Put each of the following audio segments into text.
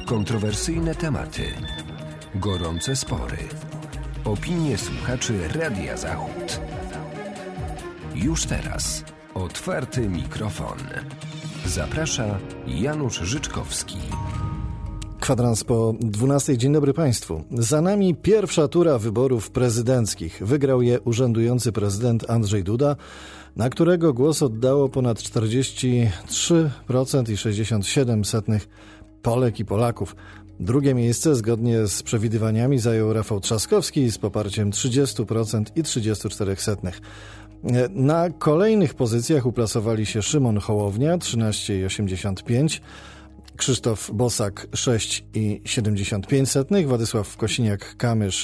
Kontrowersyjne tematy, gorące spory, opinie słuchaczy Radia Zachód. Już teraz otwarty mikrofon. Zaprasza Janusz Życzkowski. Kwadrans po 12. Dzień dobry Państwu. Za nami pierwsza tura wyborów prezydenckich. Wygrał je urzędujący prezydent Andrzej Duda, na którego głos oddało ponad 43% i 67% Polek i Polaków. Drugie miejsce zgodnie z przewidywaniami zajął Rafał Trzaskowski z poparciem 30% i 34%. Na kolejnych pozycjach uplasowali się Szymon Hołownia 13,85%, Krzysztof Bosak 6,75%, Władysław Kosiniak Kamysz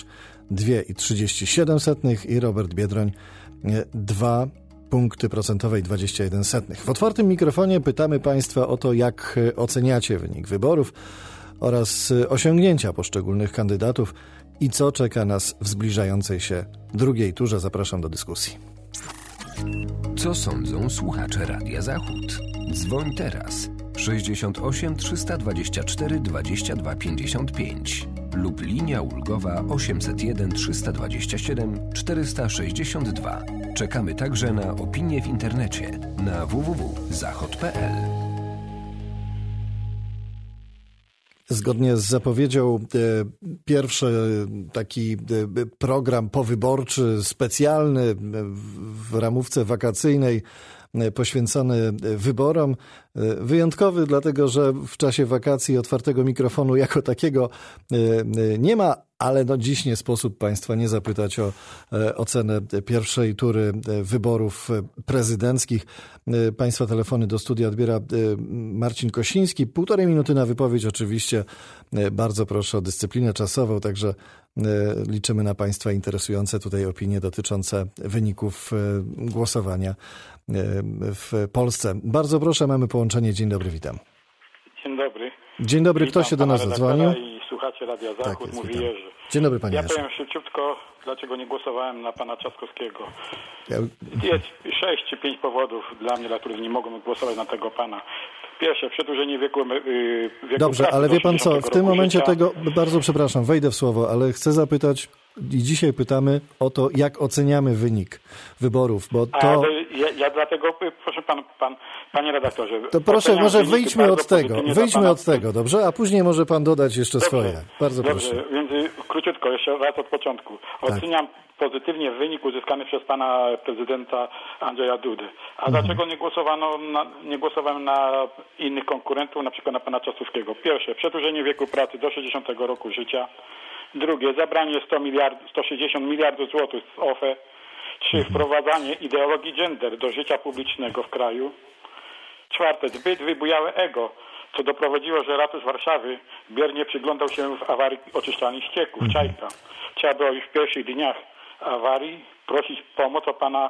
2,37% i Robert Biedroń 2 punkty procentowe i 21%. W otwartym mikrofonie pytamy Państwa o to, jak oceniacie wynik wyborów oraz osiągnięcia poszczególnych kandydatów i co czeka nas w zbliżającej się drugiej turze. Zapraszam do dyskusji. Co sądzą słuchacze Radia Zachód? Dzwoń teraz 68 324 22 55 lub linia ulgowa 801 327 462. Czekamy także na opinie w internecie na www.zachod.pl. Zgodnie z zapowiedzią pierwszy taki program powyborczy specjalny w ramówce wakacyjnej poświęcony wyborom. Wyjątkowy, dlatego że w czasie wakacji otwartego mikrofonu jako takiego nie ma, ale dziś nie sposób Państwa nie zapytać o ocenę pierwszej tury wyborów prezydenckich. Państwa telefony do studia odbiera Marcin Kosiński. 1,5 minuty na wypowiedź oczywiście. Bardzo proszę o dyscyplinę czasową, także liczymy na Państwa interesujące tutaj opinie dotyczące wyników głosowania w Polsce. Bardzo proszę, mamy połączenie. Dzień dobry, witam. Dzień dobry. Dzień dobry, kto się do nas zadzwonił? I słuchacie Radia Zachód, Tak, mówi witam. Jerzy. Dzień dobry, panie Ja Jerzy. powiem szybciutko, dlaczego nie głosowałem na pana Trzaskowskiego. Jest 6 czy 5 powodów dla mnie, dla których nie mogłem głosować na tego pana. Pierwsze, przedłużenie wieku Dobrze, pracy ale do wie pan co, 60 w tym roku momencie życia. tego, bardzo przepraszam, wejdę w słowo, ale chcę zapytać i dzisiaj pytamy o to, jak oceniamy wynik wyborów, bo to... Ale ja dlatego, proszę panie redaktorze... To proszę, oceniam może wyniki wyjdźmy od tego, pozytywnie dla pana. dobrze? A później może pan dodać jeszcze Dobrze, swoje. Bardzo proszę. Dobrze, więc króciutko, jeszcze raz od początku. Oceniam pozytywnie wynik uzyskany przez pana prezydenta Andrzeja Dudy. A dlaczego nie głosowałem na innych konkurentów, na przykład na pana Trzaskowskiego? Pierwsze, przedłużenie wieku pracy do 60 roku życia. Drugie, zabranie 160 miliardów złotych z OFE. 3, wprowadzanie ideologii gender do życia publicznego w kraju. 4, zbyt wybujałe ego, co doprowadziło, że ratusz Warszawy biernie przyglądał się w awarii oczyszczalni ścieków, Czajka. Trzeba było już w pierwszych dniach awarii prosić pomoc o pana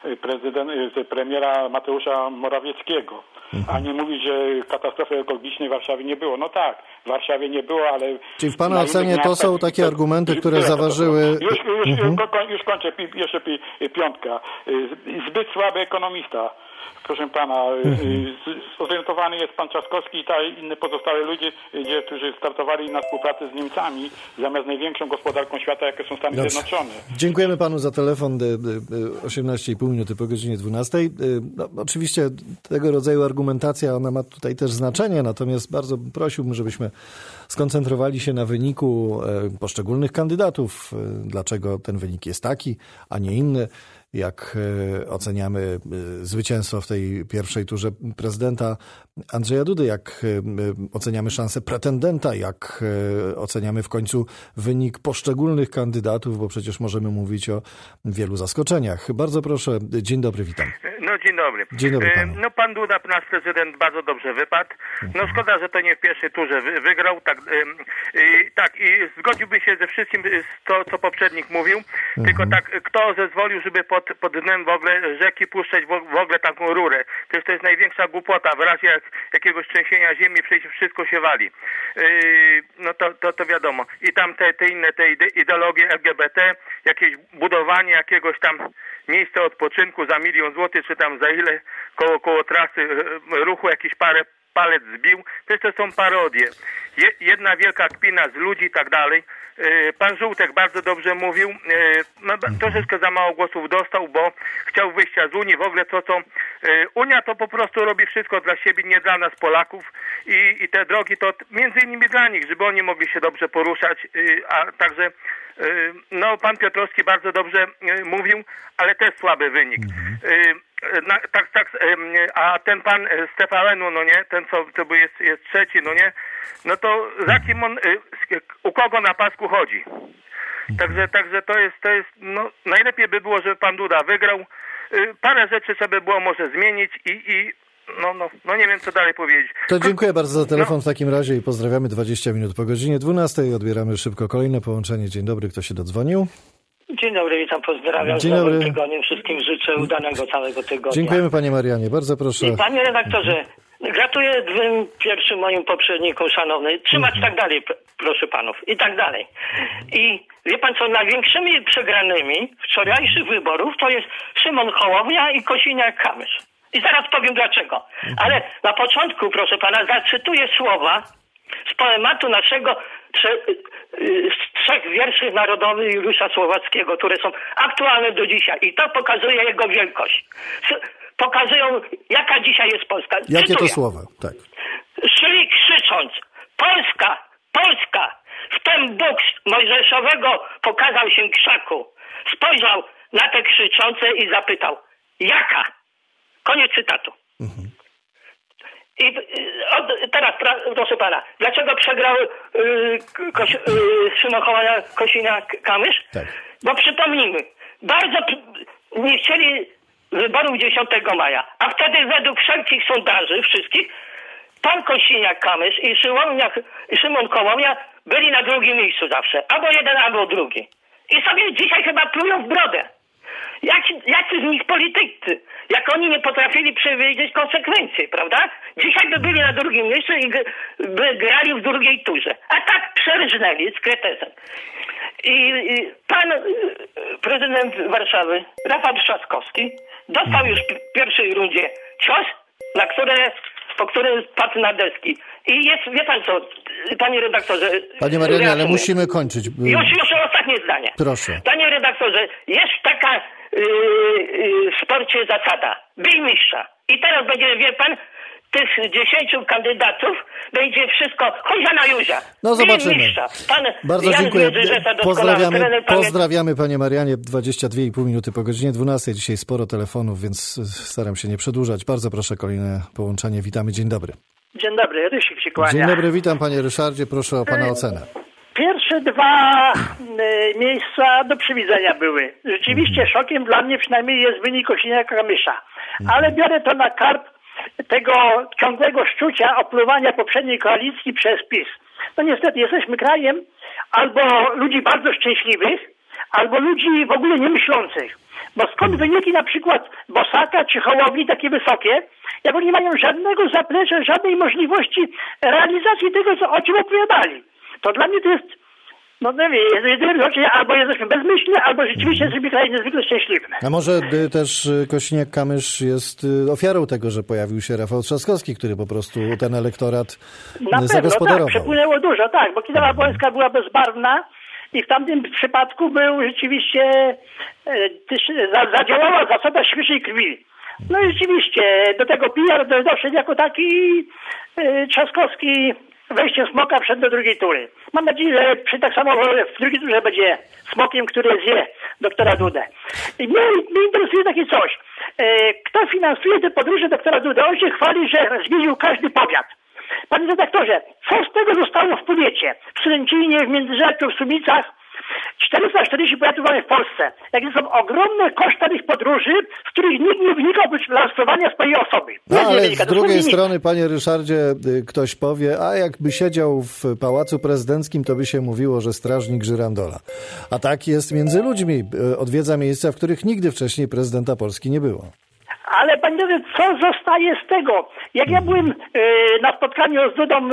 premiera Mateusza Morawieckiego, a nie mówić, że katastrofy ekologicznej w Warszawie nie było. No tak, w Warszawie nie było, ale... Czyli w pana ocenie to są takie argumenty, które zaważyły... Już kończę, jeszcze piątka. Zbyt słaby ekonomista. Proszę pana, zorientowany jest pan Trzaskowski i inne pozostałe ludzie, którzy startowali na współpracę z Niemcami zamiast największą gospodarką świata, jakie są Stany Zjednoczone. Dziękujemy panu za telefon. 18,5 minuty po godzinie 12. No, oczywiście tego rodzaju argumentacja, ona ma tutaj też znaczenie, natomiast bardzo prosiłbym, żebyśmy skoncentrowali się na wyniku poszczególnych kandydatów. Dlaczego ten wynik jest taki, a nie inny? Jak oceniamy zwycięstwo w tej pierwszej turze prezydenta Andrzeja Dudy, jak oceniamy szanse pretendenta, jak oceniamy w końcu wynik poszczególnych kandydatów, bo przecież możemy mówić o wielu zaskoczeniach. Bardzo proszę, dzień dobry, witam. No dzień dobry. Dzień dobry panu. No pan Duda, nasz prezydent, bardzo dobrze wypadł. No szkoda, że to nie w pierwszej turze wygrał. Tak, i zgodziłbym się ze wszystkim, co poprzednik mówił. Tylko tak, kto zezwolił, żeby pod dnem w ogóle rzeki puszczać w ogóle taką rurę? Przecież to jest największa głupota. W razie jakiegoś trzęsienia ziemi przecież wszystko się wali. No to wiadomo. I tam te inne ideologie LGBT, jakieś budowanie jakiegoś tam miejsca odpoczynku za 1 000 000 złotych, czy tam za ile koło trasy ruchu jakieś parę palec zbił. To są parodie. Jedna wielka kpina z ludzi i tak dalej. Pan Żółtek bardzo dobrze mówił. Troszeczkę za mało głosów dostał, bo chciał wyjścia z Unii. W ogóle Unia to po prostu robi wszystko dla siebie, nie dla nas Polaków. I te drogi to między innymi dla nich, żeby oni mogli się dobrze poruszać. A także pan Piotrowski bardzo dobrze mówił, ale też słaby wynik. A ten pan z TVN-u, no nie, ten co jest trzeci, no nie, no to za kim on, u kogo na pasku chodzi. Także to jest, no najlepiej by było, żeby pan Duda wygrał. Parę rzeczy trzeba by było może zmienić i no nie wiem, co dalej powiedzieć. To dziękuję bardzo za telefon w takim razie i pozdrawiamy 20 minut po godzinie 12. Odbieramy szybko kolejne połączenie. Dzień dobry, kto się dodzwonił? Dzień dobry, witam, pozdrawiam. Dzień dobry. Tygodniem wszystkim życzę udanego całego tygodnia. Dziękujemy panie Marianie, bardzo proszę. I panie redaktorze, gratuluję dwóm pierwszym moim poprzednikom szanownym. Trzymać tak dalej, proszę panów, i tak dalej. I wie pan co, największymi przegranymi wczorajszych wyborów to jest Szymon Hołownia i Kosiniak-Kamysz. I zaraz powiem dlaczego. Ale na początku, proszę pana, zacytuję słowa z poematu naszego z 3 wierszy narodowych Juliusza Słowackiego, które są aktualne do dzisiaj. I to pokazuje jego wielkość. Pokazują, jaka dzisiaj jest Polska. Jakie Cytuję. to słowa? Tak. Szli krzycząc: Polska, Polska! Wtem Bóg z Mojżeszowego pokazał się krzaku. Spojrzał na te krzyczące i zapytał: jaka? Koniec cytatu. I teraz, proszę pana, dlaczego przegrał Szymon Hołownia Kosiniak-Kamysz? Tak. Bo przypomnijmy, bardzo nie chcieli wyborów 10 maja, a wtedy według wszelkich sondaży, wszystkich, pan Kosiniak-Kamysz i Szymon Hołownia byli na drugim miejscu zawsze. Albo jeden, albo drugi. I sobie dzisiaj chyba plują w brodę. Jacy z nich politycy? Jak oni nie potrafili przewidzieć konsekwencji, prawda? Dzisiaj by byli na drugim miejscu i by grali w drugiej turze. A tak przerżnęli z kretesem. I pan prezydent Warszawy, Rafał Trzaskowski, dostał już w pierwszej rundzie cios, po którym padł na deski. I jest, wie pan co, panie redaktorze... Panie Marianie, ale musimy kończyć. Już ostatnie zdanie. Proszę. Panie redaktorze, jest taka w sporcie zasada. Bij mistrza. I teraz będzie, wie pan, tych 10 kandydatów będzie wszystko chozia na Józia. No zobaczymy. Bardzo Jan dziękuję. Pozdrawiamy panie Marianie. 22,5 minuty po godzinie 12. Dzisiaj sporo telefonów, więc staram się nie przedłużać. Bardzo proszę, kolejne połączenie. Witamy. Dzień dobry. Dzień dobry, Rysiek się kłania. Dzień dobry, witam panie Ryszardzie. Proszę o pana ocenę. Pierwsze 2 miejsca do przewidzenia były. Rzeczywiście szokiem dla mnie przynajmniej jest wynik Kosiniaka-Kamysza. Ale biorę to na karp tego ciągłego szczucia, opluwania poprzedniej koalicji przez PiS. No niestety jesteśmy krajem albo ludzi bardzo szczęśliwych, albo ludzi w ogóle niemyślących. Bo skąd wyniki na przykład Bosaka czy Hołowni takie wysokie, jak oni mają żadnego zaplecza, żadnej możliwości realizacji tego, o czym opowiadali. To dla mnie to jest, no nie wiem, albo jesteśmy bezmyślni, albo rzeczywiście jesteśmy krajem niezwykle szczęśliwym. A może też Kosiniak-Kamysz jest ofiarą tego, że pojawił się Rafał Trzaskowski, który po prostu ten elektorat zagospodarował. Tak, przepłynęło dużo, tak, bo Kidawa Polska była bezbarwna i w tamtym przypadku był rzeczywiście, zadziałała zasada świeżej krwi. No i rzeczywiście do tego PR doszedł jako taki Trzaskowski wejściem smoka wszedł do drugiej tury. Mam nadzieję, że tak samo w drugiej turze będzie smokiem, który zje doktora Dudę. I mnie interesuje takie coś. Kto finansuje te podróże doktora Dudę? On się chwali, że zwiedził każdy powiat. Panie redaktorze, co z tego zostało w powiecie? W Sręcinie, w Międzyrzeczu, w Sumicach. 440 powiatów mamy w Polsce. Jakie są ogromne koszty tych podróży, z których nikt nie wynika oprócz lansowania swojej osoby. No ale z drugiej strony, panie Ryszardzie, ktoś powie, a jakby siedział w Pałacu Prezydenckim, to by się mówiło, że strażnik żyrandola. A tak jest między ludźmi. Odwiedza miejsca, w których nigdy wcześniej prezydenta Polski nie było. Ale panie Dudzie, co zostaje z tego? Jak ja byłem na spotkaniu z Dudą...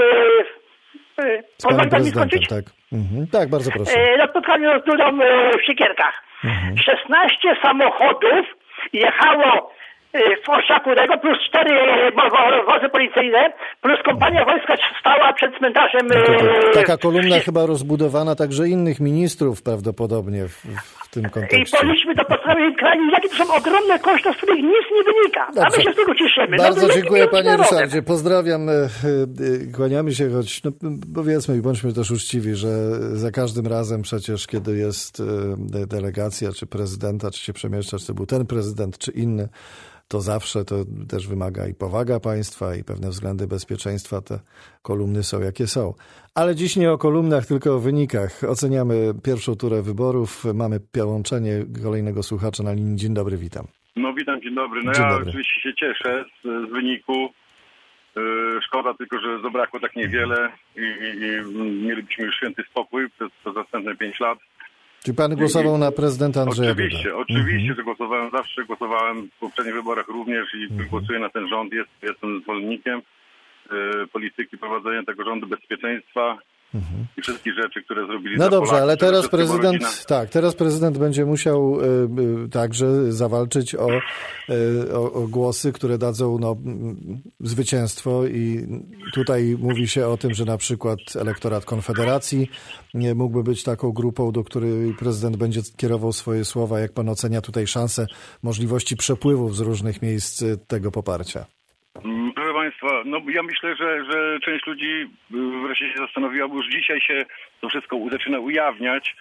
Pozwoli pan mi skończyć? Tak. Tak, bardzo proszę. Na spotkaniu z Dudą w Siekierkach. 16 samochodów jechało w Ostrzakurego, plus 4 wozy policyjne, plus kompania wojska stała przed cmentarzem. Taka kolumna chyba rozbudowana także innych ministrów prawdopodobnie w tym kontekście. I powinniśmy to podstawić kraju, jakie to są ogromne koszty, z których nic nie wynika. A my się z tego cieszymy. Bardzo dziękuję, panie Ryszardzie. Pozdrawiam. Kłaniamy się, choć powiedzmy i bądźmy też uczciwi, że za każdym razem przecież, kiedy jest delegacja, czy prezydenta, czy się przemieszcza, czy to był ten prezydent, czy inny, to zawsze to też wymaga i powaga państwa, i pewne względy bezpieczeństwa. Te kolumny są jakie są. Ale dziś nie o kolumnach, tylko o wynikach. Oceniamy pierwszą turę wyborów. Mamy połączenie kolejnego słuchacza na linii. Dzień dobry, witam. No witam, dzień dobry. No dzień ja dobry. Oczywiście się cieszę z wyniku. Szkoda tylko, że zabrakło tak niewiele i mielibyśmy już święty spokój przez następne 5 lat. Czy pan głosował na prezydenta Andrzeja Dudę? Oczywiście, że głosowałem zawsze, głosowałem w poprzednich wyborach również i głosuję na ten rząd. Jestem zwolennikiem polityki prowadzenia tego rządu, bezpieczeństwa i wszystkich rzeczy, które zrobili. No dobrze, Polaków, ale teraz prezydent będzie musiał także zawalczyć o głosy, które dadzą zwycięstwo, i tutaj mówi się o tym, że na przykład elektorat Konfederacji nie mógłby być taką grupą, do której prezydent będzie kierował swoje słowa. Jak pan ocenia tutaj szansę możliwości przepływów z różnych miejsc tego poparcia? Proszę Państwa, no ja myślę, że część ludzi wreszcie się zastanowiła, bo już dzisiaj się to wszystko zaczyna ujawniać,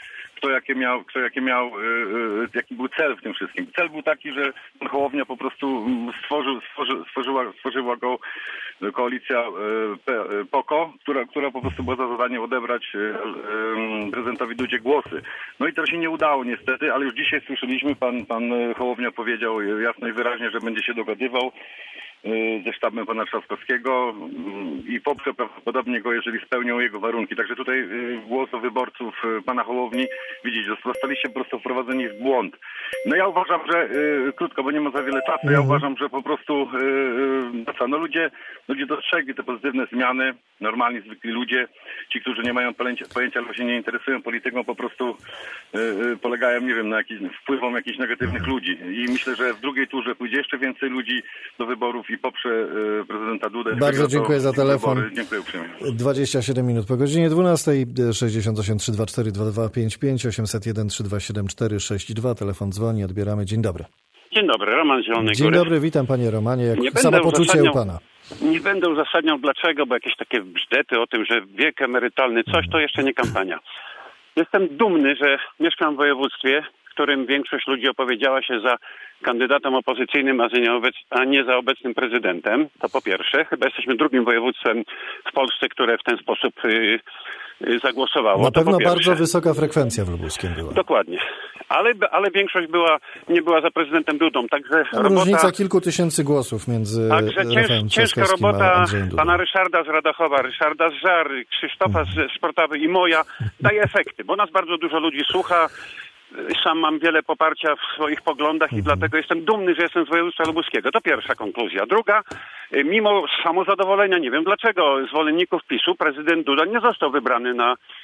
jaki był cel w tym wszystkim. Cel był taki, że pan Hołownia po prostu stworzyła go koalicja PO-KO, która po prostu była za zadanie odebrać prezydentowi Dudzie głosy. No i to się nie udało niestety, ale już dzisiaj słyszeliśmy, pan Hołownia powiedział jasno i wyraźnie, że będzie się dogadywał ze sztabem pana Trzaskowskiego i poprze prawdopodobnie go, jeżeli spełnią jego warunki. Także tutaj głos wyborców pana Hołowni, widzicie, zostaliście po prostu wprowadzeni w błąd. No ja uważam, że krótko, bo nie ma za wiele czasu, ja uważam, że po prostu ludzie dostrzegli te pozytywne zmiany, normalni, zwykli ludzie, ci, którzy nie mają pojęcia albo się nie interesują polityką, po prostu polegają, nie wiem, na wpływom jakichś negatywnych ludzi. I myślę, że w drugiej turze pójdzie jeszcze więcej ludzi do wyborów i poprze prezydenta Dudę. Bardzo dziękuję za telefon. Wybory. Dziękuję uprzejmie. 27 minut po godzinie 12. 68 324 2255 801 327 462. Telefon dzwoni, odbieramy. Dzień dobry. Dzień dobry, Roman Zielony Dzień Góry. dobry, witam panie Romanie. Jak samopoczucie u pana? Nie będę uzasadniał dlaczego, bo jakieś takie bzdety o tym, że wiek emerytalny coś, to jeszcze nie kampania. Jestem dumny, że mieszkam w województwie, w którym większość ludzi opowiedziała się za kandydatem opozycyjnym, a nie za obecnym prezydentem. To po pierwsze. Chyba jesteśmy drugim województwem w Polsce, które w ten sposób zagłosowało. Na pewno bardzo wysoka frekwencja w Lubuskiem była. Dokładnie. Ale większość nie była za prezydentem Dudą. Także różnica kilku tysięcy głosów między Rafałem ciężka robota pana Ryszarda z Radochowa, Ryszarda z Żary, Krzysztofa z Sportawy i moja daje efekty, bo nas bardzo dużo ludzi słucha. Sam mam wiele poparcia w swoich poglądach i dlatego jestem dumny, że jestem z województwa lubuskiego. To pierwsza konkluzja. Druga, mimo samozadowolenia, nie wiem dlaczego, zwolenników PiS-u, prezydent Duda nie został wybrany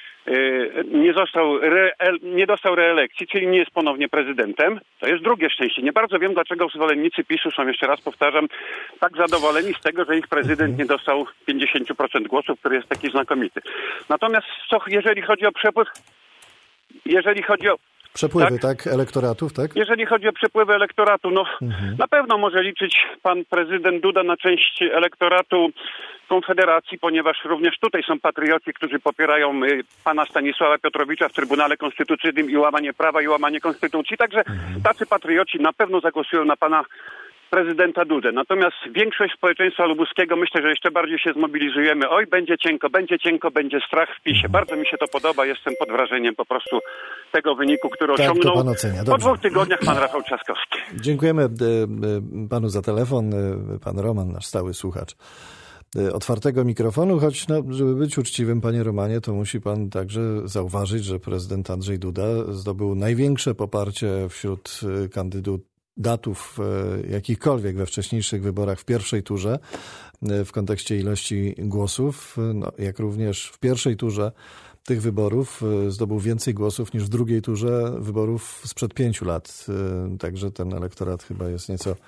nie dostał reelekcji, czyli nie jest ponownie prezydentem. To jest drugie szczęście. Nie bardzo wiem, dlaczego zwolennicy PiS-u są, jeszcze raz powtarzam, tak zadowoleni z tego, że ich prezydent nie dostał 50% głosów, który jest taki znakomity. Natomiast jeżeli chodzi o przepływ, przepływy, tak? Elektoratów, tak? Jeżeli chodzi o przepływy elektoratu, na pewno może liczyć pan prezydent Duda na część elektoratu Konfederacji, ponieważ również tutaj są patrioci, którzy popierają pana Stanisława Piotrowicza w Trybunale Konstytucyjnym i łamanie prawa, i łamanie konstytucji. Także tacy patrioci na pewno zagłosują na pana prezydenta Dudę. Natomiast większość społeczeństwa lubuskiego, myślę, że jeszcze bardziej się zmobilizujemy. Oj, będzie cienko, będzie strach w PiS-ie. Bardzo mi się to podoba. Jestem pod wrażeniem po prostu tego wyniku, który osiągnął pan ocenia. po 2 tygodniach pan Rafał Trzaskowski. Dziękujemy panu za telefon. Pan Roman, nasz stały słuchacz otwartego mikrofonu, choć żeby być uczciwym, panie Romanie, to musi pan także zauważyć, że prezydent Andrzej Duda zdobył największe poparcie wśród kandydatów jakichkolwiek we wcześniejszych wyborach w pierwszej turze w kontekście ilości głosów, jak również w pierwszej turze tych wyborów zdobył więcej głosów niż w drugiej turze wyborów sprzed 5 lat. Także ten elektorat chyba jest nieco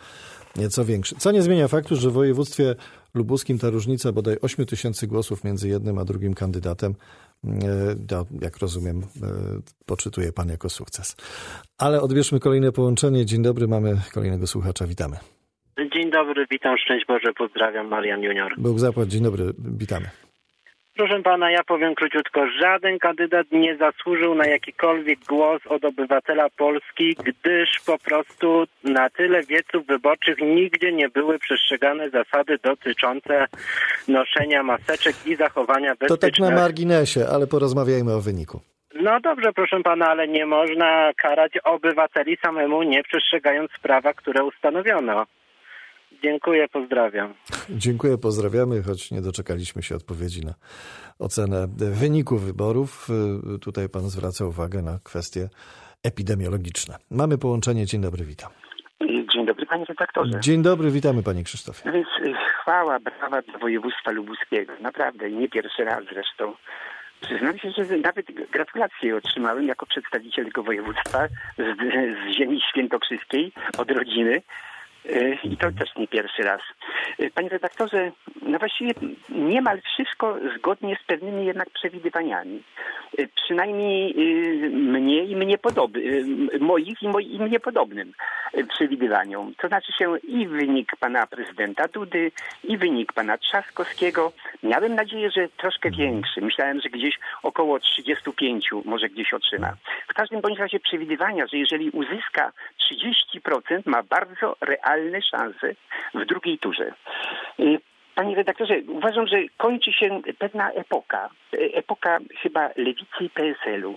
nieco większy. Co nie zmienia faktu, że w województwie lubuskim ta różnica bodaj 8 000 głosów między jednym a drugim kandydatem, jak rozumiem, poczytuje pan jako sukces. Ale odbierzmy kolejne połączenie. Dzień dobry, mamy kolejnego słuchacza. Witamy. Dzień dobry, witam, szczęść Boże, pozdrawiam, Marian Junior. Bóg zapłać, dzień dobry, witamy. Proszę pana, ja powiem króciutko, żaden kandydat nie zasłużył na jakikolwiek głos od obywatela Polski, gdyż po prostu na tyle wieców wyborczych nigdzie nie były przestrzegane zasady dotyczące noszenia maseczek i zachowania bezpiecznego. To tak na marginesie, ale porozmawiajmy o wyniku. No dobrze, proszę pana, ale nie można karać obywateli samemu nie przestrzegając prawa, które ustanowiono. Dziękuję, pozdrawiam. Dziękuję, pozdrawiamy, choć nie doczekaliśmy się odpowiedzi na ocenę wyniku wyborów. Tutaj pan zwraca uwagę na kwestie epidemiologiczne. Mamy połączenie. Dzień dobry, witam. Dzień dobry, panie redaktorze. Dzień dobry, witamy, panie Krzysztofie. No więc chwała, brawa dla województwa lubuskiego. Naprawdę, nie pierwszy raz zresztą. Przyznam się, że nawet gratulacje otrzymałem jako przedstawiciel tego województwa z ziemi świętokrzyskiej, od rodziny. I to też nie pierwszy raz. Panie redaktorze, no właściwie niemal wszystko zgodnie z pewnymi jednak przewidywaniami. Przynajmniej mnie podobnym przewidywaniom. To znaczy się i wynik pana prezydenta Dudy, i wynik pana Trzaskowskiego. Miałem nadzieję, że troszkę większy. Myślałem, że gdzieś około 35 może gdzieś otrzyma. W każdym bądź razie przewidywania, że jeżeli uzyska 30%, ma bardzo realne szanse w drugiej turze. Panie redaktorze, uważam, że kończy się pewna epoka chyba lewicy i PSL-u.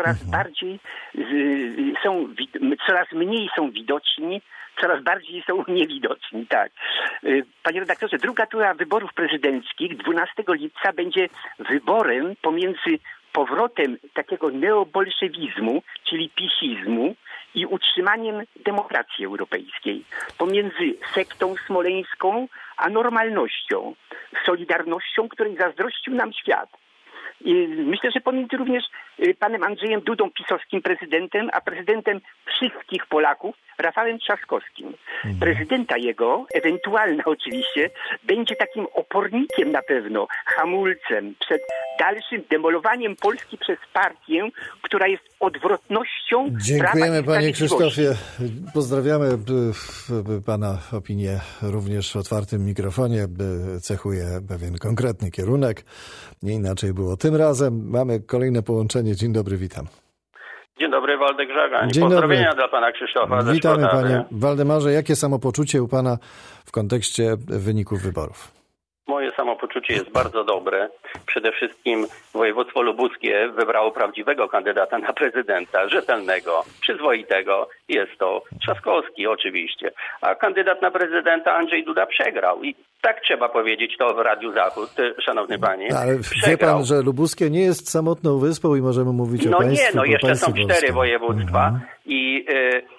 Coraz mniej są widoczni, coraz bardziej są niewidoczni, tak. Panie redaktorze, druga tura wyborów prezydenckich 12 lipca będzie wyborem pomiędzy powrotem takiego neobolszewizmu, czyli pisizmu, i utrzymaniem demokracji europejskiej. Pomiędzy sektą smoleńską a normalnością, solidarnością, której zazdrościł nam świat. I myślę, że pomiędzy również panem Andrzejem Dudą, pisowskim prezydentem, a prezydentem wszystkich Polaków, Rafałem Trzaskowskim. Prezydenta jego, ewentualna oczywiście, będzie takim opornikiem na pewno, hamulcem przed dalszym demolowaniem Polski przez partię, która jest odwrotnością. Dziękujemy, panie Krzysztofie. Pozdrawiamy pana opinię również w otwartym mikrofonie. Cechuje pewien konkretny kierunek. Nie inaczej było tym razem. Mamy kolejne połączenie. Dzień dobry, witam. Dzień dobry, Waldek Żagań. Dzień Pozdrowienia dobry. dla pana Krzysztofa. Witamy, panie Waldemarze. Jakie samopoczucie u pana w kontekście wyników wyborów? Moje samopoczucie jest bardzo dobre. Przede wszystkim województwo lubuskie wybrało prawdziwego kandydata na prezydenta, rzetelnego, przyzwoitego. Jest to Trzaskowski oczywiście. A kandydat na prezydenta Andrzej Duda przegrał. I tak trzeba powiedzieć to w Radiu Zachód, szanowny panie. Ale wie pan, że lubuskie nie jest samotną wyspą i możemy mówić o państwie. No jeszcze są 4 województwa i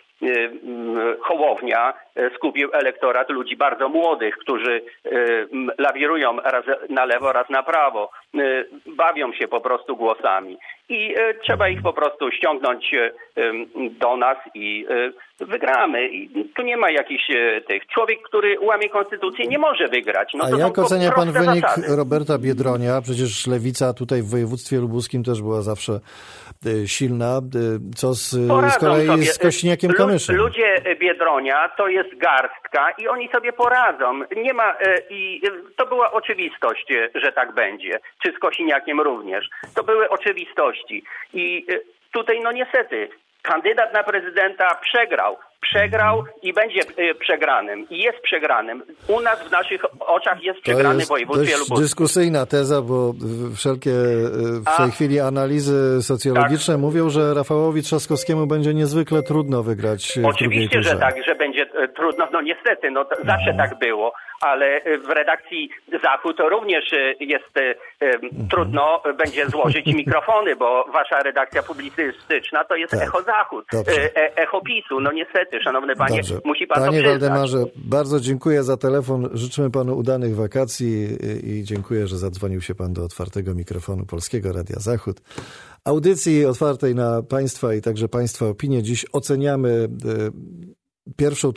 Hołownia skupił elektorat ludzi bardzo młodych, którzy lawirują raz na lewo, raz na prawo. Bawią się po prostu głosami. I trzeba ich po prostu ściągnąć do nas i wygramy. I tu nie ma jakichś tych. Człowiek, który łamie konstytucję, nie może wygrać. No, a jak ocenia pan wynik zasady. Roberta Biedronia? Przecież lewica tutaj w województwie lubuskim też była zawsze silna. Co z kolei z Kosiniakiem-Kamyszem? Ludzie Biedronia to jest garstka i oni sobie poradzą. Nie ma i to była oczywistość, że tak będzie. Czy z Kosiniakiem również. To były oczywistości. I tutaj no niestety kandydat na prezydenta przegrał i będzie przegranym. I jest przegranym. U nas w naszych oczach jest przegrany w województwie lubuskim. To jest dyskusyjna teza, bo wszelkie w tej chwili analizy socjologiczne mówią, że Rafałowi Trzaskowskiemu będzie niezwykle trudno wygrać. Oczywiście, że tak, że będzie trudno. No niestety, zawsze tak było. Ale w redakcji Zachód również jest trudno będzie złożyć mikrofony, bo wasza redakcja publicystyczna to jest Echo Zachód, Echo PiS-u. No niestety, szanowny panie, musi pan to przyznać. Panie Waldemarze, bardzo dziękuję za telefon. Życzymy panu udanych wakacji i dziękuję, że zadzwonił się pan do otwartego mikrofonu Polskiego Radia Zachód. Audycji otwartej na państwa i także państwa opinię. Dziś oceniamy pierwszą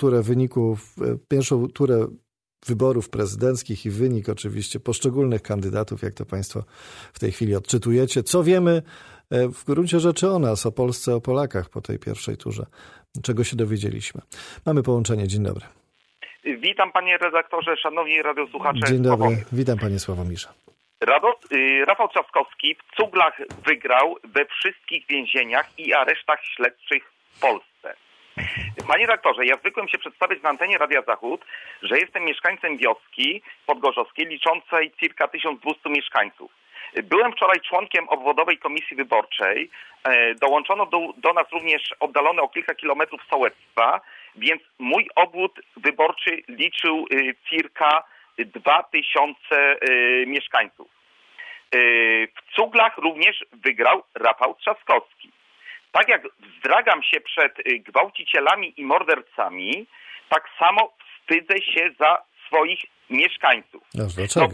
turę wyborów prezydenckich i wynik oczywiście poszczególnych kandydatów, jak to Państwo w tej chwili odczytujecie. Co wiemy w gruncie rzeczy o nas, o Polsce, o Polakach po tej pierwszej turze? Czego się dowiedzieliśmy? Mamy połączenie. Dzień dobry. Witam panie redaktorze, szanowni radiosłuchacze. Dzień dobry, witam panie Sławomirze. Rafał Trzaskowski w cuglach wygrał we wszystkich więzieniach i aresztach śledczych w Polsce. Panie redaktorze, ja zwykłem się przedstawić na antenie Radia Zachód, że jestem mieszkańcem wioski podgorzowskiej liczącej circa 1200 mieszkańców. Byłem wczoraj członkiem obwodowej komisji wyborczej. Dołączono do nas również oddalone o kilka kilometrów sołectwa, więc mój obwód wyborczy liczył circa 2000 mieszkańców. W cuglach również wygrał Rafał Trzaskowski. Tak jak wzdragam się przed gwałcicielami i mordercami, tak samo wstydzę się za swoich mieszkańców. Dlaczego?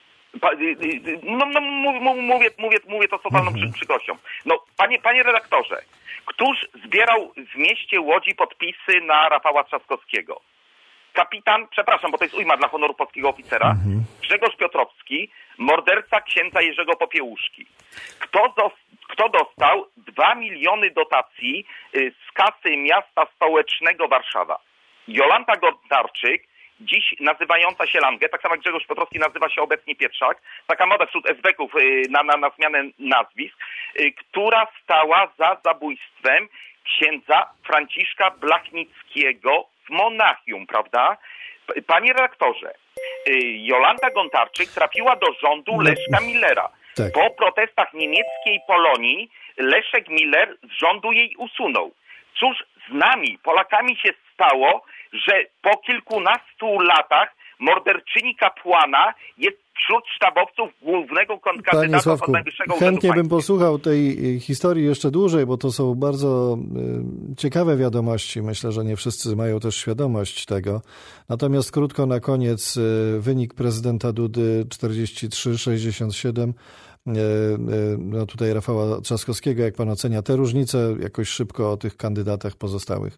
Mówię to z totalną przykrością. Panie redaktorze, któż zbierał w mieście Łodzi podpisy na Rafała Trzaskowskiego? Kapitan, przepraszam, bo to jest ujma dla honoru polskiego oficera, Grzegorz Piotrowski, morderca księdza Jerzego Popiełuszki. Kto dostał 2 miliony dotacji z kasy miasta stołecznego Warszawa? Jolanta Gondarczyk, dziś nazywająca się Langę, tak samo jak Grzegorz Piotrowski nazywa się obecnie Pietrzak, taka moda wśród esbeków na zmianę nazwisk, która stała za zabójstwem księdza Franciszka Blachnickiego w Monachium, prawda? Panie redaktorze, Jolanta Gondarczyk trafiła do rządu Leszka Millera. Tak. Po protestach niemieckiej Polonii Leszek Miller z rządu jej usunął. Cóż z nami, Polakami, się stało, że po kilkunastu latach morderczyni kapłana jest wśród sztabowców głównego kandydata od najwyższego urzędu chętnie bym posłuchał tej historii jeszcze dłużej, bo to są bardzo ciekawe wiadomości. Myślę, że nie wszyscy mają też świadomość tego. Natomiast krótko na koniec wynik prezydenta Dudy 43-67. No tutaj Rafała Trzaskowskiego, jak pan ocenia te różnice, jakoś szybko o tych kandydatach pozostałych?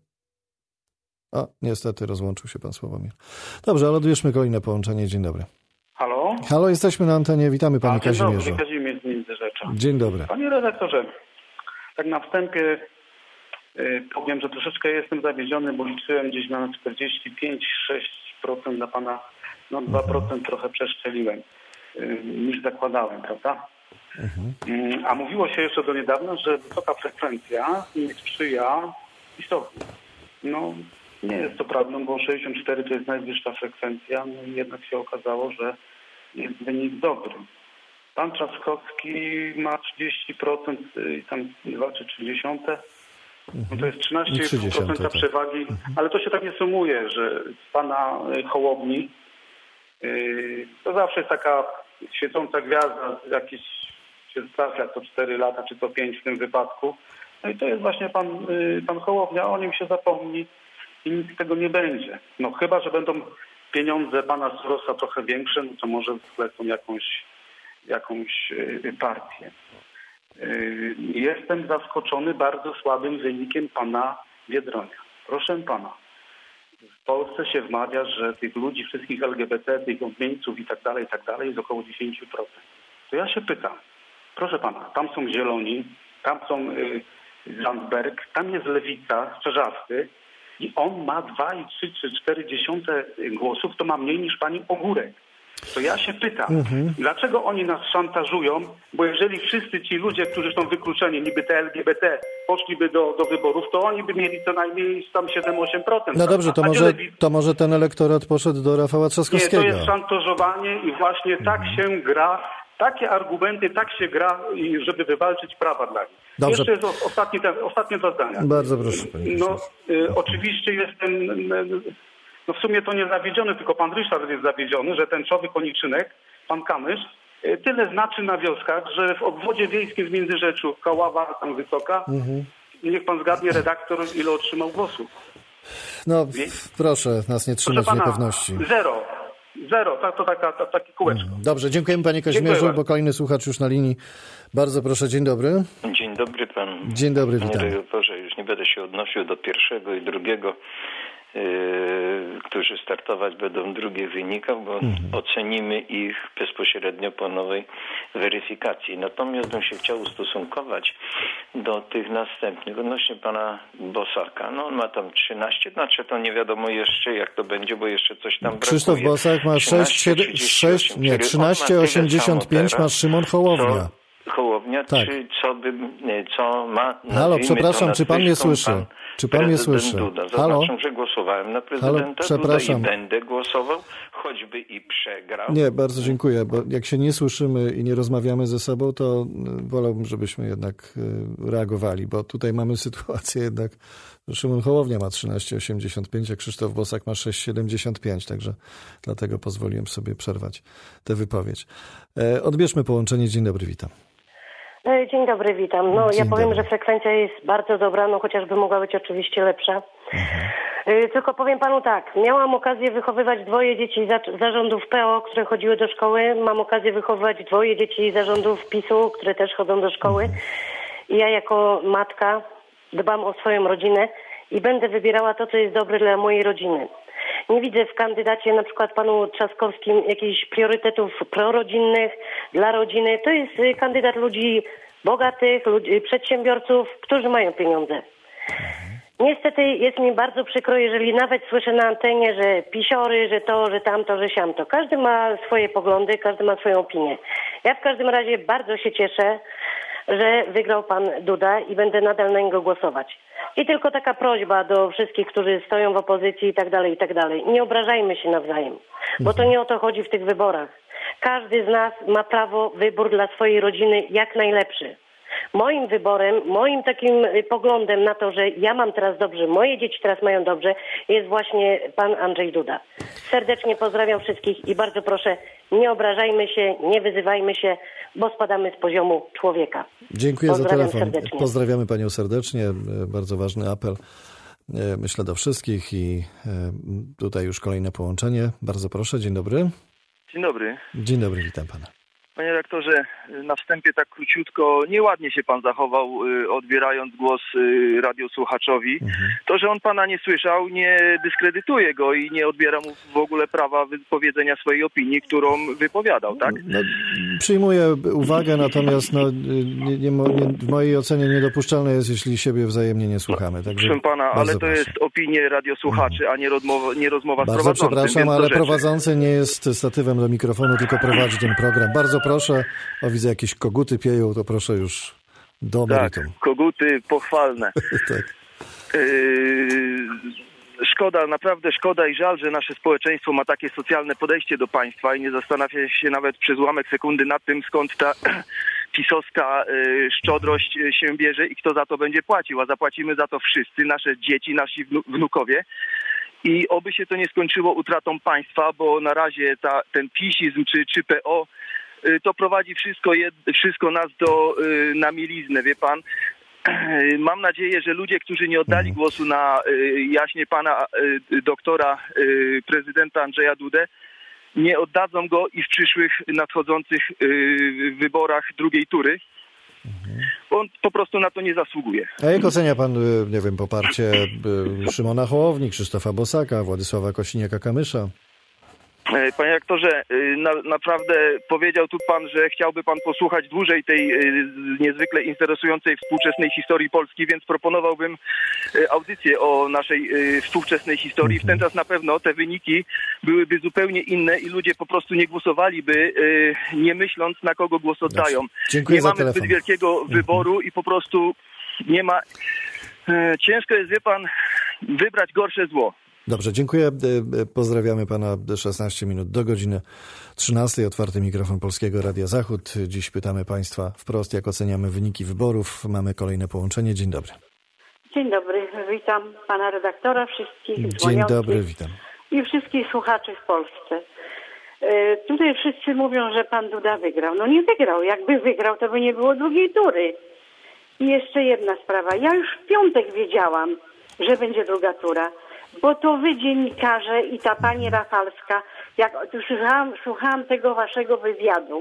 Niestety rozłączył się pan Sławomir. Dobrze, ale odbierzmy kolejne połączenie. Dzień dobry. Halo? Halo, jesteśmy na antenie. Witamy panie Kazimierzu. Dzień dobry, Kazimierz z Międzyrzecza. Dzień dobry. Panie redaktorze, tak na wstępie powiem, że troszeczkę jestem zawiedziony, bo liczyłem gdzieś na 45-6% dla pana, 2% trochę przeszczeliłem niż zakładałem, prawda? A mówiło się jeszcze do niedawna, że wysoka frekwencja nie sprzyja PiS-owi. Nie jest to prawdą, bo 64 to jest najwyższa frekwencja, i jednak się okazało, że jest wynik dobry. Pan Trzaskowski ma 30% i tam 2 czy 30, to jest 13,5% przewagi, ale to się tak nie sumuje, że z pana Hołowni to zawsze jest taka świecąca gwiazda, jakiś się trafia co 4 lata, czy co 5 w tym wypadku. No i to jest właśnie pan Hołownia, o nim się zapomni i nic z tego nie będzie. Chyba że będą pieniądze pana Sorosa trochę większe, to może zlecą jakąś partię. Jestem zaskoczony bardzo słabym wynikiem pana Biedronia. Proszę pana, w Polsce się wmawia, że tych ludzi, wszystkich LGBT, tych odmieńców i tak dalej jest około 10%. To ja się pytam, proszę pana, tam są Zieloni, tam są Landsberg, tam jest Lewica, Czerzasty i on ma 2,3 czy 4 głosów, to ma mniej niż pani Ogórek. To ja się pytam, dlaczego oni nas szantażują, bo jeżeli wszyscy ci ludzie, którzy są wykluczeni, niby te LGBT, poszliby do wyborów, to oni by mieli co najmniej tam 7-8%. No dobrze, to może ten elektorat poszedł do Rafała Trzaskowskiego. Nie, to jest szantażowanie i właśnie tak się gra, takie argumenty, tak się gra, żeby wywalczyć prawa dla nich. Dobrze. Jeszcze jest ostatnie 2 zdania. Bardzo proszę, panie oczywiście jestem... w sumie to nie zawiedziony, tylko pan Ryszard jest zawiedziony, że ten człowiek Koniczynek, pan Kamysz, tyle znaczy na wioskach, że w obwodzie wiejskim w Międzyrzeczu, Kaława, tam Wysoka, niech pan zgadnie, redaktor, ile otrzymał głosów. Proszę nas nie trzymać w niepewności. Zero, takie kółeczko. Dobrze, dziękujemy panie Kazimierzu, bo kolejny słuchacz już na linii. Bardzo proszę, dzień dobry. Dzień dobry pan. Dzień dobry, witam. Panie redaktorze, już nie będę się odnosił do pierwszego i drugiego którzy startować będą w drugich wynikach, bo ocenimy ich bezpośrednio po nowej weryfikacji. Natomiast bym się chciał ustosunkować do tych następnych. Odnośnie pana Bosaka, no on ma tam 13, znaczy to nie wiadomo jeszcze jak to będzie, bo jeszcze coś tam brakuje. Krzysztof Bosak ma 13,85 ma Szymon Hołownia. Hołownia, tak. Czy co ma... Halo, przepraszam, czy pan mnie słyszy? Czy pan mnie słyszy? Duda. Zaznaczam, że głosowałem na prezydenta Duda i będę głosował, choćby i przegrał. Nie, bardzo dziękuję, bo jak się nie słyszymy i nie rozmawiamy ze sobą, to wolałbym, żebyśmy jednak reagowali, bo tutaj mamy sytuację jednak, że Szymon Hołownia ma 13,85, a Krzysztof Bosak ma 6,75, także dlatego pozwoliłem sobie przerwać tę wypowiedź. Odbierzmy połączenie. Dzień dobry, witam. Dzień dobry, witam. Ja powiem, że frekwencja jest bardzo dobra, chociażby mogła być oczywiście lepsza. Tylko powiem panu tak, miałam okazję wychowywać 2 dzieci zarządów PO, które chodziły do szkoły. Mam okazję wychowywać 2 dzieci zarządów PiS-u, które też chodzą do szkoły. I ja jako matka dbam o swoją rodzinę i będę wybierała to, co jest dobre dla mojej rodziny. Nie widzę w kandydacie, na przykład panu Trzaskowskim, jakichś priorytetów prorodzinnych dla rodziny. To jest kandydat ludzi bogatych, przedsiębiorców, którzy mają pieniądze. Niestety jest mi bardzo przykro, jeżeli nawet słyszę na antenie, że pisiory, że to, że tamto, że siamto. Każdy ma swoje poglądy, każdy ma swoją opinię. Ja w każdym razie bardzo się cieszę, że wygrał pan Duda i będę nadal na niego głosować. I tylko taka prośba do wszystkich, którzy stoją w opozycji i tak dalej, i tak dalej. Nie obrażajmy się nawzajem, bo to nie o to chodzi w tych wyborach. Każdy z nas ma prawo wybór dla swojej rodziny jak najlepszy. Moim wyborem, moim takim poglądem na to, że ja mam teraz dobrze, moje dzieci teraz mają dobrze, jest właśnie pan Andrzej Duda. Serdecznie pozdrawiam wszystkich i bardzo proszę, nie obrażajmy się, nie wyzywajmy się, bo spadamy z poziomu człowieka. Dziękuję za telefon. Serdecznie. Pozdrawiamy panią serdecznie. Bardzo ważny apel, myślę, do wszystkich i tutaj już kolejne połączenie. Bardzo proszę, dzień dobry. Dzień dobry. Dzień dobry, witam pana. Panie redaktorze, na wstępie tak króciutko, nieładnie się pan zachował, odbierając głos radiosłuchaczowi. To, że on pana nie słyszał, nie dyskredytuje go i nie odbiera mu w ogóle prawa wypowiedzenia swojej opinii, którą wypowiadał, tak? Przyjmuję uwagę, natomiast w mojej ocenie niedopuszczalne jest, jeśli siebie wzajemnie nie słuchamy. Także proszę pana, ale to jest opinie radiosłuchaczy, a nie rozmowa z prowadzącym. Bardzo przepraszam, ale prowadzący nie jest statywem do mikrofonu, tylko prowadzi ten program. Bardzo proszę, widzę jakieś koguty pieją, to proszę już do meritum. Tak, koguty pochwalne. Tak. Szkoda, naprawdę szkoda i żal, że nasze społeczeństwo ma takie socjalne podejście do państwa i nie zastanawia się nawet przez ułamek sekundy nad tym, skąd ta pisowska szczodrość się bierze i kto za to będzie płacił, a zapłacimy za to wszyscy, nasze dzieci, nasi wnukowie. I oby się to nie skończyło utratą państwa, bo na razie ten pisizm czy PO to prowadzi wszystko nas na mieliznę, wie pan. Mam nadzieję, że ludzie, którzy nie oddali głosu na jaśnie pana doktora prezydenta Andrzeja Dudę, nie oddadzą go i w przyszłych nadchodzących wyborach drugiej tury. On po prostu na to nie zasługuje. A jak ocenia pan, nie wiem, poparcie Szymona Hołowni, Krzysztofa Bosaka, Władysława Kosiniaka-Kamysza? Panie aktorze, naprawdę powiedział tu pan, że chciałby pan posłuchać dłużej tej niezwykle interesującej współczesnej historii Polski, więc proponowałbym audycję o naszej współczesnej historii. W ten czas na pewno te wyniki byłyby zupełnie inne i ludzie po prostu nie głosowaliby, nie myśląc, na kogo głos oddają. Dziękuję za telefon. Nie mamy zbyt wielkiego wyboru i po prostu nie ma... Ciężko jest, wie pan, wybrać gorsze zło. Dobrze, dziękuję. Pozdrawiamy pana 16 minut do godziny 13. Otwarty mikrofon Polskiego Radia Zachód. Dziś pytamy państwa wprost, jak oceniamy wyniki wyborów. Mamy kolejne połączenie. Dzień dobry. Dzień dobry. Witam pana redaktora, wszystkich dzwoniących. Dzień dobry, witam. I wszystkich słuchaczy w Polsce. Tutaj wszyscy mówią, że pan Duda wygrał. No nie wygrał. Jakby wygrał, to by nie było drugiej tury. I jeszcze jedna sprawa. Ja już w piątek wiedziałam, że będzie druga tura. Bo to wy, dziennikarze i ta pani Rafalska, jak słuchałam tego waszego wywiadu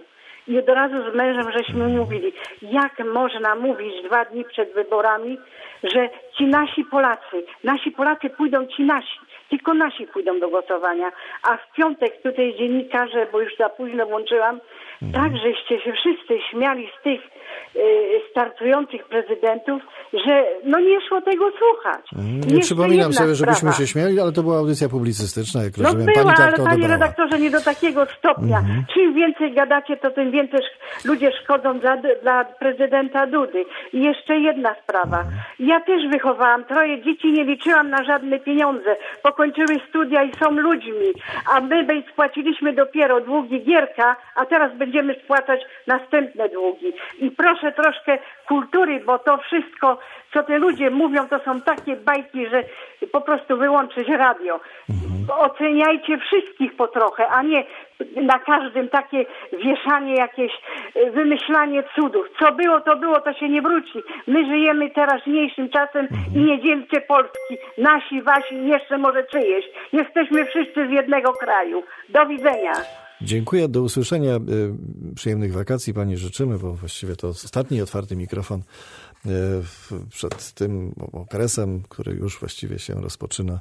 I od razu z mężem żeśmy mówili, jak można mówić 2 dni przed wyborami, że ci nasi Polacy pójdą, tylko nasi pójdą do głosowania. A w piątek tutaj dziennikarze, bo już za późno włączyłam, tak żeście się wszyscy śmiali z tych startujących prezydentów, że no nie szło tego słuchać. Nie przypominam sobie, żebyśmy się śmiali, ale to była audycja publicystyczna, jak rozumiem. Była, Pani tak ale to panie odebrała. redaktorze, nie do takiego stopnia. Czym więcej gadacie, to tym więcej ludzie szkodzą dla prezydenta Dudy. I jeszcze jedna sprawa. Ja też wychowałam 3 dzieci, nie liczyłam na żadne pieniądze. Pokończyły studia i są ludźmi. A my spłaciliśmy dopiero długi Gierka, a teraz będziemy spłacać następne długi. I proszę troszkę kultury, bo to wszystko, co te ludzie mówią, to są takie bajki, że po prostu wyłączyć radio. Oceniajcie wszystkich po trochę, a nie na każdym takie wieszanie, jakieś wymyślanie cudów. Co było, to się nie wróci. My żyjemy teraźniejszym czasem i nie dzielcie Polski. Nasi, wasi, jeszcze może czyjeś. Jesteśmy wszyscy z jednego kraju. Do widzenia. Dziękuję, do usłyszenia. Przyjemnych wakacji Pani życzymy, bo właściwie to ostatni otwarty mikrofon przed tym okresem, który już właściwie się rozpoczyna.